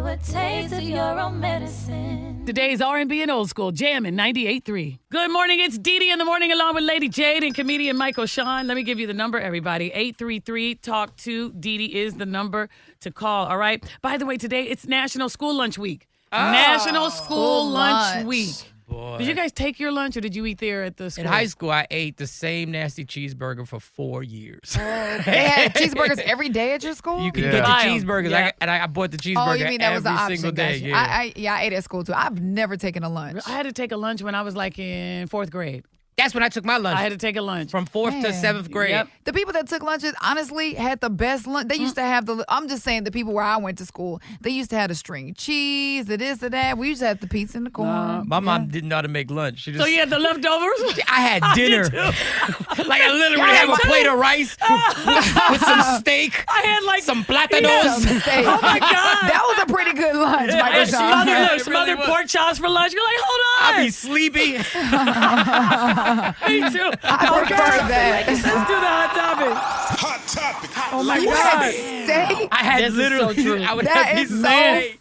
a taste of your own medicine. Today's R&B and old school, jamming 98.3. Good morning, it's Dee Dee in the morning along with Lady Jade and comedian Michael Sean. Let me give you the number, everybody. 833-TALK-2. Dee is the number to call, all right? By the way, today it's National School Lunch Week. National School Lunch Week. Boy. Did you guys take your lunch or did you eat there at the school? In high school, I ate the same nasty cheeseburger for 4 years. They had cheeseburgers every day at your school? You can Yeah. get the Buy 'em. cheeseburgers. Yeah. I bought the cheeseburger Oh, you mean that was the every option? single day. Gotcha. Yeah. I ate at school too. I've never taken a lunch. I had to take a lunch when I was like in 4th grade. That's when I took my lunch. I had to take a lunch. From 4th to Man. 7th grade. Yep. The people that took lunches honestly had the best lunch. They used to have I'm just saying the people where I went to school, they used to have the string cheese, the this, the that. We used to have the pizza and the corn. My mom didn't know how to make lunch. She just, So you had the leftovers? I had dinner. Like I literally have a plate of rice with some steak. I had like some plátanos. Some steak. Oh my God. That was a pretty good lunch, I Michael had Sean. It smothered really pork chops for lunch. You're like, hold on. I'd be sleepy. Me too. I prefer that. Let's do the hot topic. Hot topic. Oh my You God. had steak? I had This is literally, so true. I would That have is pieces so of steak.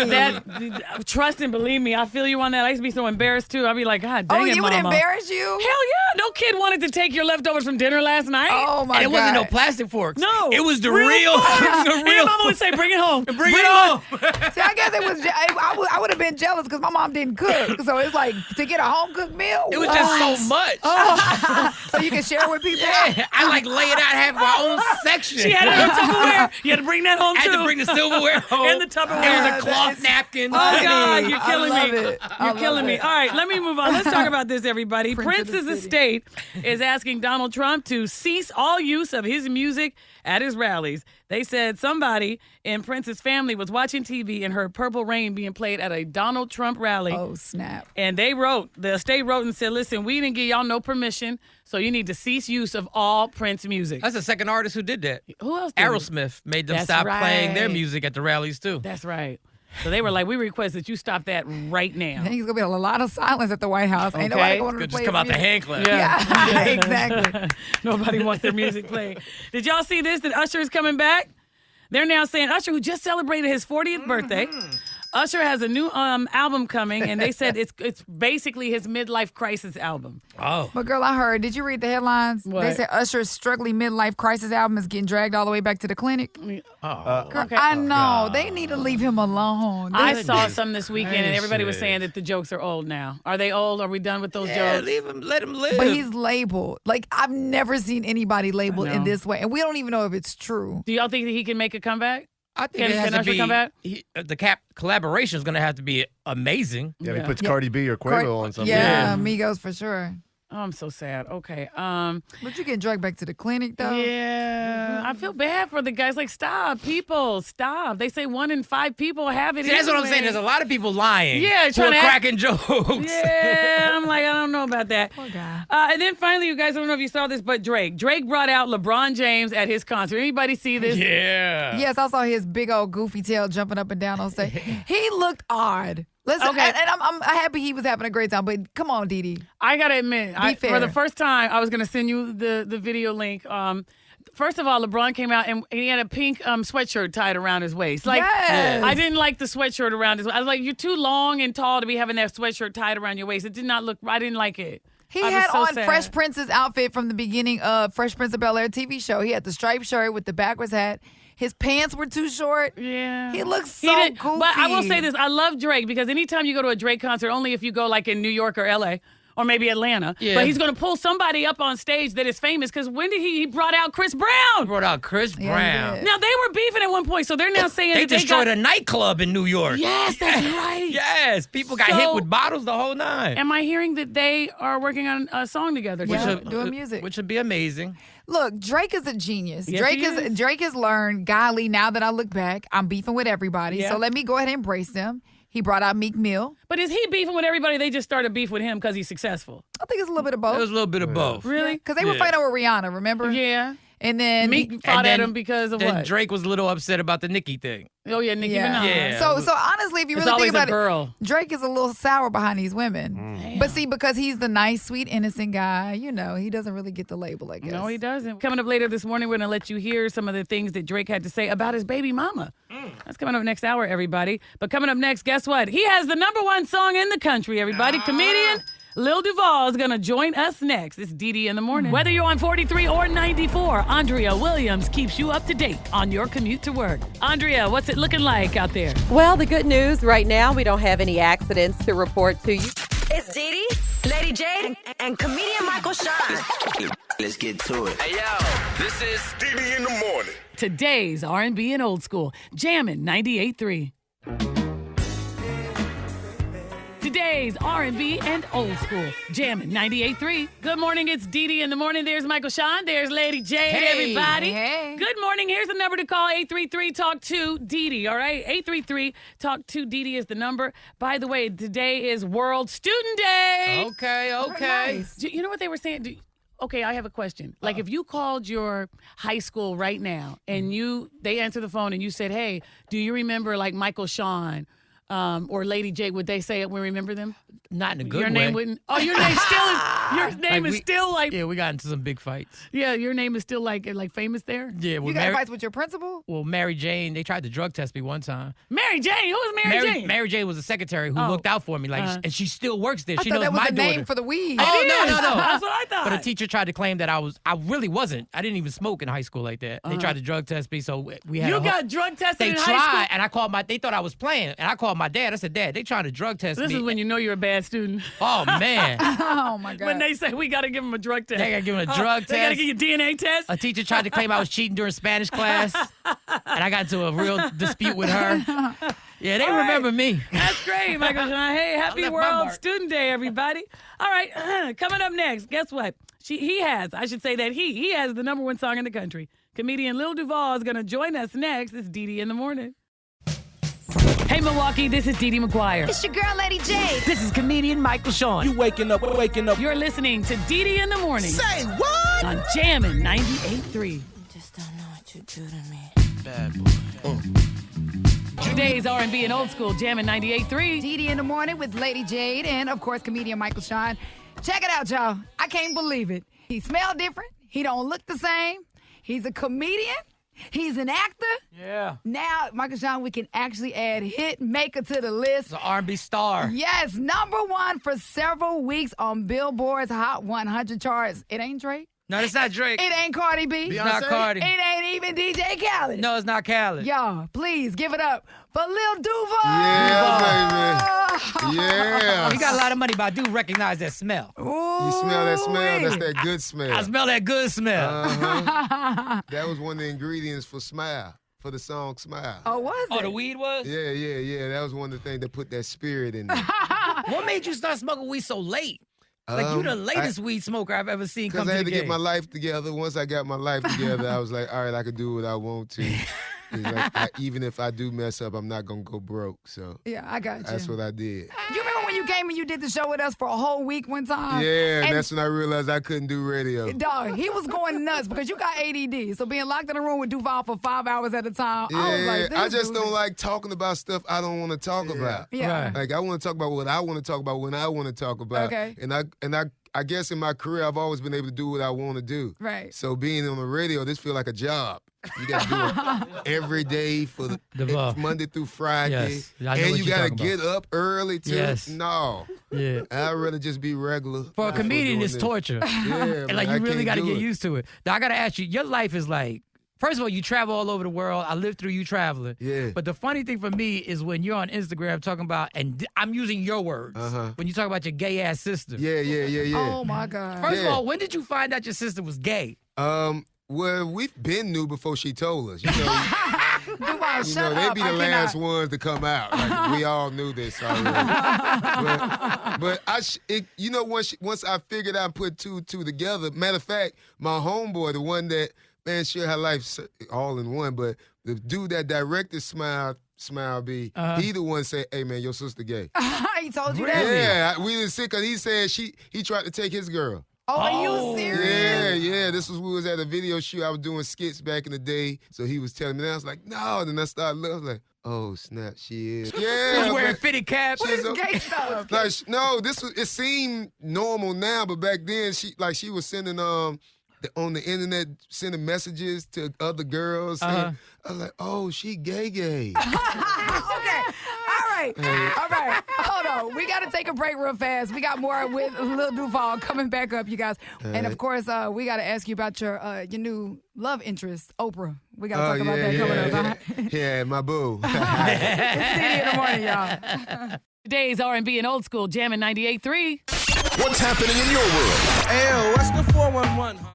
Trust and believe me, I feel you on that. I used to be so embarrassed too. I'd be like, God dang Oh, it, you would Mama. embarrass you? Hell yeah. No kid wanted to take your leftovers from dinner last night. Oh my And it God. wasn't no plastic forks. No. It was the real. forks. It was the And real. your mama would say, bring it home. Bring it home. See, I guess it was. I would have been jealous because my mom didn't cook. So it's like to get a home cooked meal. It was just so much. so you can share with people. Yeah, I like lay it out, have my own section. She had it in Tupperware. You had to bring that home I too. had to bring the silverware home. And the Tupperware. It was Yeah, a cloth that's- napkin. Oh, God, you're I killing love me. it. I You're love killing me. it. All right, let me move on. Let's talk about this, everybody. Prince of the Prince's city. estate is asking Donald Trump to cease all use of his music at his rallies. They said somebody in Prince's family was watching TV and heard Purple Rain being played at a Donald Trump rally. Oh snap! And the estate wrote and said, listen, we didn't give y'all no permission, so you need to cease use of all Prince music. That's the second artist who did that. Who else did it? Aerosmith made them That's stop playing their right. music at the rallies too. That's right. So they were like, we request that you stop that right now. I think it's gonna be a lot of silence at the White House. Ain't Okay. nobody going to Could play just come out his the music. hand clap. Yeah, exactly. Nobody wants their music played. Did y'all see this? That Usher is coming back? They're now saying Usher, who just celebrated his 40th birthday, Usher has a new album coming, and they said it's basically his midlife crisis album. Oh. But girl, I heard. Did you read the headlines? What? They said Usher's struggling midlife crisis album is getting dragged all the way back to the clinic. Girl, Okay. I know they need to leave him alone. I They- saw some this weekend, and everybody was Gracious. saying that the jokes are old now. Are they old? Are we done with those Yeah, jokes? leave him, let him live. But he's labeled. Like I've never seen anybody labeled I in know. this way, and we don't even know if it's true. Do y'all think that he can make a comeback? I think Can- it has can to Usher be. come back? The collaboration is going to have to be amazing. Yeah, Yeah. he puts Yeah. Cardi B or Quavo on something. Yeah, Migos for sure. Oh, I'm so sad. Okay. But you get dragged back to the clinic though. Yeah, I feel bad for the guys. Like, stop, people, stop. They say 1 in 5 people have it. See, that's what I'm anyway. saying. There's a lot of people lying. Yeah, who trying are to act- cracking jokes. Yeah, I'm like, I don't know about that. Poor guy. And then finally, you guys, I don't know if you saw this, but Drake brought out LeBron James at his concert. Anybody see this? Yeah. Yes, I saw his big old goofy tail jumping up and down on stage. He looked odd. Listen, Okay. and I'm happy he was having a great time. But come on, Dee Dee. I gotta admit, Be for fair. the first time, I was gonna send you the video link. First of all, LeBron came out and he had a pink sweatshirt tied around his waist. Like, Yes. I didn't like the sweatshirt around his waist. I was like, you're too long and tall to be having that sweatshirt tied around your waist. It did not look. I didn't like it. He I was had so on sad. Fresh Prince's outfit from the beginning of Fresh Prince of Bel-Air TV show. He had the striped shirt with the backwards hat. His pants were too short. Yeah. He looks so didn't- goofy. But I will say this. I love Drake because anytime you go to a Drake concert, only if you go like in New York or L.A., or maybe Atlanta. Yeah. But he's going to pull somebody up on stage that is famous because when did he brought out Chris Brown? Brought out Chris Yeah, he Brown. did. Now, they were beefing at one point, so they're now saying They that they destroyed got... a nightclub in New York. Yes, that's right. Yes. People got So- hit with bottles the whole nine. Am I hearing that they are working on a song together? Yeah. too? doing music. Which would be amazing. Look, Drake is a genius. Yes, Drake he is. Drake has learned, golly, now that I look back, I'm beefing with everybody. Yeah. So let me go ahead and embrace them. He brought out Meek Mill. But is he beefing with everybody? They just started beef with him because he's successful. I think it's a little bit of It was both. a little bit of both. Really? Because they were Yeah. fighting over Rihanna, remember? Yeah. And then Meek fought at him because of then what? Drake was a little upset about the Nicki thing. Oh, yeah, Nicki Minaj. Yeah. So honestly, if you It's really always think about a girl. it, Drake is a little sour behind these women. But see, because he's the nice, sweet, innocent guy, he doesn't really get the label, I guess. No, he doesn't. Coming up later this morning, we're going to let you hear some of the things that Drake had to say about his baby mama. That's coming up next hour, everybody. But coming up next, guess what? He has the #1 song in the country, everybody. Comedian Lil Duval is going to join us next. It's Didi in the morning. Whether you're on 43 or 94, Andrea Williams keeps you up to date on your commute to work. Andrea, what's it looking like out there? Well, the good news right now, we don't have any accidents to report to you. It's Didi, Lady J, and comedian Michael Shine. Let's get to it. Hey, yo, this is Didi in the morning. Today's R&B and old school, Jammin' 98.3. Today's R&B and old school, Jammin' 98.3. Good morning, it's Didi in the morning. There's Michael Sean. There's Lady J, everybody. Hey. Good morning. Here's the number to call, 833-TALK-2-DIDI, all right? 833-TALK-2-DIDI is the number. By the way, today is World Student Day. Okay. Nice. You know what they were saying? Okay, I have a question. Like, if you called your high school right now and they answer the phone and you said, hey, do you remember, like, Michael Sean or Lady J, would they say it? We remember them? Not in a good Your way. name wouldn't. Oh, your name still is. Your name is still like. Yeah, we got into some big fights. Yeah, your name is still like famous there. Yeah, You with got Mary, fights with your principal? well, Mary Jane, they tried to drug test me one time. Mary Jane. Who is Mary Jane? Mary Jane was a secretary who Oh. looked out for me, and she still works there. I She thought knows that was my a daughter. name for the weed. Oh, It no. is. That's what I thought. But a teacher tried to claim that I wasn't. I didn't even smoke in high school like that. They tried to drug test me, so we had. You got drug tested They in tried, high school. and I called they thought I was playing, and I called my dad. I said, Dad, they trying to drug test This me. is when you know you're a bad student. Oh man, Oh, my God. When they say we got to give him a drug test. They gotta give him a drug They got to test. give you a DNA test. a teacher tried to claim I was cheating during Spanish class, and I got into a real dispute with her. Yeah, they remember me. That's great, Michael Sean. Hey, happy left my World mark. Student Day, everybody. All right, coming up next, guess what? He has the #1 song in the country. Comedian Lil Duval is going to join us next. It's Didi in the morning. Hey, Milwaukee, this is Didi McGuire. It's your girl, Lady J. This is comedian Michael Sean. You waking up. You're listening to Didi in the morning Say what? on Jammin' 98.3. Just don't know what you do to me. Bad boy. Today's R&B and old school, Jammin' 98.3. Didi in the morning with Lady Jade and, of course, comedian Michael Sean. Check it out, y'all. I can't believe it. He smell different. He don't look the same. He's a comedian. He's an actor. Yeah, Now, Michael Sean, we can actually add hit maker to the list. he's an R&B star. Yes, #1 for several weeks on Billboard's Hot 100 charts. It ain't Drake. No, it's not Drake. It ain't Cardi B. It's not Cardi. It ain't even DJ Khaled. No, it's not Khaled. Y'all, please give it up for Lil Duval. Yeah, baby. Yeah. He got a lot of money, but I do recognize that smell. You smell that smell? That's that good smell. I smell that good smell. Uh-huh. That was one of the ingredients for Smile, for the song Smile. Oh, was it? Oh, the weed was? Yeah. That was one of the things that put that spirit in there. What made you start smoking weed so late? Like, you the latest weed smoker I've ever seen come Because to I had the to game. get my life together. Once I got my life together, I was like, all right, I can do what I want to. It's like, even if I do mess up, I'm not going to go broke. So Yeah, I got you. that's what I did. You remember when you came and you did the show with us for a whole week one time? Yeah, and And that's when I realized I couldn't do radio. dog, he was going nuts because you got ADD. So being locked in a room with Duval for 5 hours at a time, I was like, I this just dude don't is- like talking about stuff I don't want to talk about. Yeah. Right. Like I want to talk about what I want to talk about when I want to talk about. Okay. And I guess in my career I've always been able to do what I want to do. Right. So being on the radio, this feel like a job. You got to do it every day for Monday through Friday. Yes. I know what And you you're got to talking get up early too. Yes. No. Yeah. I'd rather just be regular. For a before comedian, doing it's this. torture. Yeah, And like, man, you I really got can't to do get it. used to it. Now, I got to ask you, your life is like, first of all, you travel all over the world. I lived through you traveling. Yeah. But the funny thing for me is when you're on Instagram talking about, and I'm using your words, when you talk about your gay ass sister. Yeah. Oh my God. First of Yeah. all, when did you find out your sister was gay? Well, we've been new before she told us. You know, Duval, you shut know, they up. be I the last cannot. ones to come out. Like, we all knew this already. but once I figured out and put two together, matter of fact, my homeboy, the one that, man, share her life all in one, but the dude that directed Smile B, he the one said, hey, man, your sister gay. He told you that? Yeah, we didn't see, because he said he tried to take his girl. Oh, are you serious? Yeah. This was we was at a video shoot. I was doing skits back in the day. So he was telling me that. I was like, no. And then I started looking. I was like, oh, snap, she is. Yeah. She's wearing man. fitted caps. What is gay stuff? Like, no, it seemed normal now, but back then she was sending on the internet, sending messages to other girls. Saying, I was like, oh, she gay. Okay. All right. Hold on. We got to take a break real fast. We got more with Lil Duval coming back up, you guys. And, of course, we got to ask you about your new love interest, Oprah. We got to talk about that coming up. Yeah, my boo. It's Diddy in the morning, y'all. Today's R&B and old school, jamming 98.3. What's happening in your world? Hey, what's the 411?